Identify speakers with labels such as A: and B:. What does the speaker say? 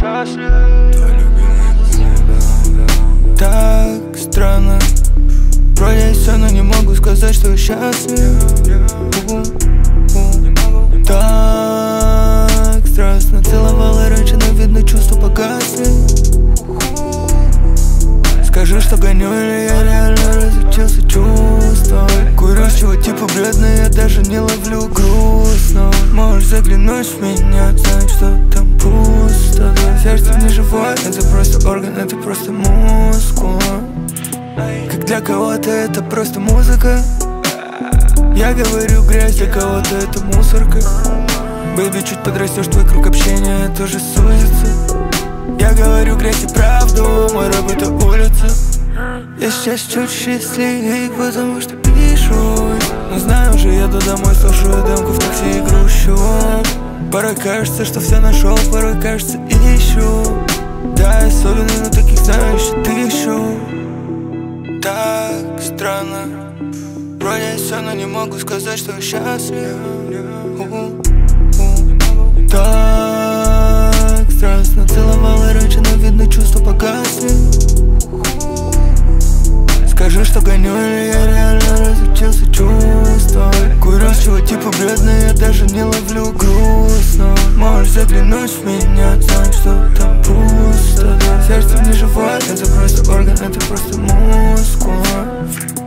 A: счастлив.
B: Так странно, вроде и все, но не могу сказать, что я счастлив. Так страстно целовала раньше, но видно чувства погасли. Скажи, что гоню, или я реально разучился чувствовать. Курю, с чего типа бледный, я даже не ловлю грустно. Можешь заглянуть в меня, знать, что там пусто. Да, сердце не живое, это просто орган, это просто мускул. Как для кого-то это просто музыка. Я говорю грязь, для кого-то это мусорка. Бэйби, чуть подрастешь, твой круг общения тоже сузится. Я говорю грязь и правду, мой рэп это улица. Я сейчас чуть счастливее, потому что пишу. Но знаю, уже еду домой, слушаю демку в такси и грущу. Порой кажется, что все нашел, порой кажется ищу. Да, особенно, но таких знаю еще тысячу. Так странно, вроде все, но не могу сказать, что я счастлив. Так страстно целовала раньше, но видно чувства погасли. Скажи, что гоню, или я реально разучился чувствовать. Курю, с чего типа бледный, я даже не ловлю грустно. Можешь заглянуть в меня, знать, что там пусто. Да, сердце не живое, это просто орган, это просто мускул.